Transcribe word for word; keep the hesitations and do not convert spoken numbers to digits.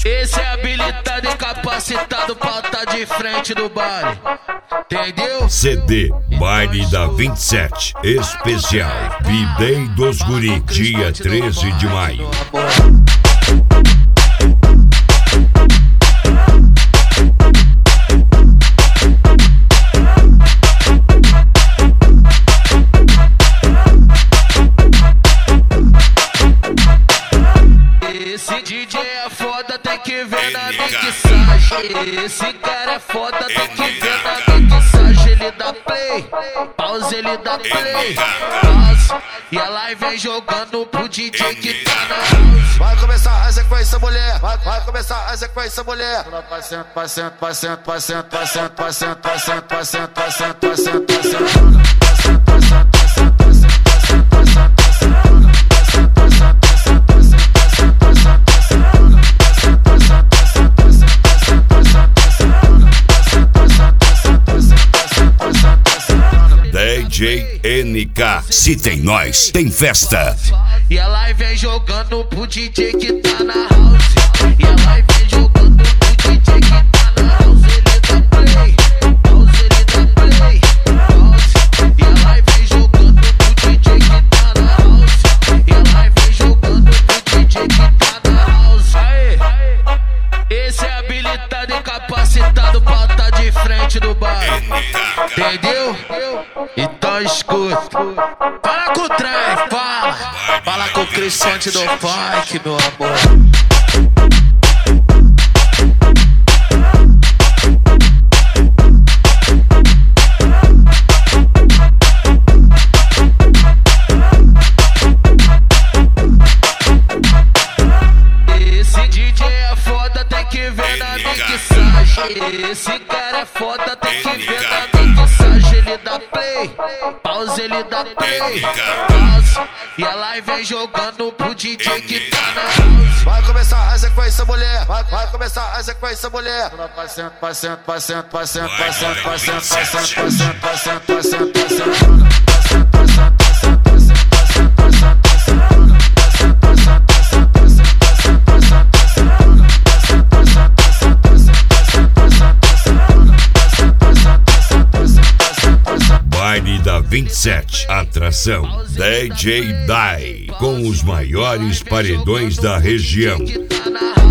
Esse é habilitado e capacitado pra tá de frente do baile. Entendeu? C D Baile da vinte e sete Especial B-Day dos Guri, dia treze de maio. Esse D J é foda, tem que ver na mixagem. Esse cara é foda, tem que ver na mixagem. Ele dá play, pause, ele dá play, pause. E a live vem jogando pro D J que tá na house. Vai começar a sequência, mulher. Vai, vai começar a sequência, mulher. Vai cento, vai cento, vai cento, vai cento, vai cento, vai cento, vai cento, vai cento, vai cento, vai cento, vai cento. D J N K, se tem nós, tem festa. E a live vem jogando pro D J que tá na house. E a live vem jogando pro D J que tá na house. Ele dá play, pause, ele dá play, pause. E a live vem jogando pro D J que tá na house. E a live vem jogando pro D J que tá na house. Aê, esse é habilitado e capacitado pra tá de frente do baile. Entendeu? Então escuta. Fala com o trem, fala. Fala com o Crisante do funk, meu amor. Esse D J é foda, tem que ver na mixagem. Esse cara é foda, tem que ver na mixagem. Ele dá play, pause, ele dá play, pause. E a live vem jogando pro D J que tá na house. Vai começar a sequência, mulher. Vai, vai começar a sequência, mulher. Vai cento, vai cento, vai cento, vai cento, vai cento, vai cento, vai cento, vai cento, vai cento, vai cento, vai cento, vai cento. Baile da vinte e sete, atração D J Dai, com os maiores paredões da região. Que tá na